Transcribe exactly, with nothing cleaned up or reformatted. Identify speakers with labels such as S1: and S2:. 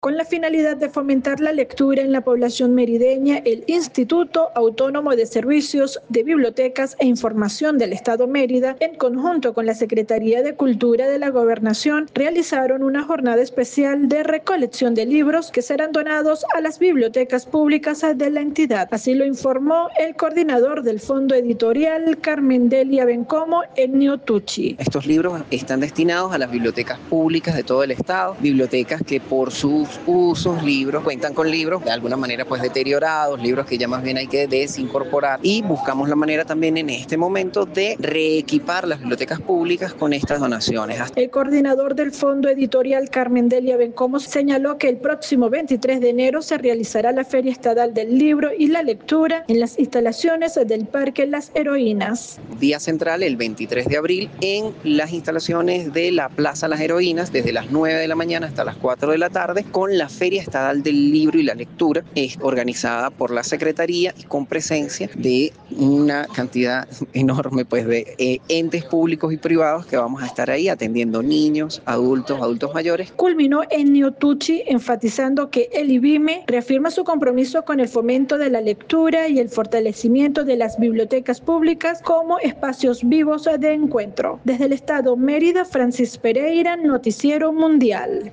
S1: Con la finalidad de fomentar la lectura en la población merideña, el Instituto Autónomo de Servicios de Bibliotecas e Información del Estado Mérida, en conjunto con la Secretaría de Cultura de la Gobernación, realizaron una jornada especial de recolección de libros que serán donados a las bibliotecas públicas de la entidad. Así lo informó el coordinador del Fondo Editorial, Carmen Delia Bencomo, Ennio Tucci.
S2: Estos libros están destinados a las bibliotecas públicas de todo el estado, bibliotecas que por sus usos, libros, cuentan con libros de alguna manera pues deteriorados, libros que ya más bien hay que desincorporar, y buscamos la manera también en este momento de reequipar las bibliotecas públicas con estas donaciones.
S1: El coordinador del Fondo Editorial, Carmen Delia Bencomo, señaló que el próximo veintitrés de enero se realizará la Feria Estatal del Libro y la Lectura en las instalaciones del Parque Las Heroínas.
S2: Día central el veintitrés de abril en las instalaciones de la Plaza Las Heroínas desde las nueve de la mañana hasta las cuatro de la tarde, con la Feria Estatal del Libro y la Lectura, es organizada por la Secretaría y con presencia de una cantidad enorme pues de eh, entes públicos y privados que vamos a estar ahí atendiendo niños, adultos, adultos mayores.
S1: Culminó Ennio Tucci enfatizando que el IBIME reafirma su compromiso con el fomento de la lectura y el fortalecimiento de las bibliotecas públicas como espacios vivos de encuentro. Desde el estado Mérida, Francis Pereira, Noticiero Mundial.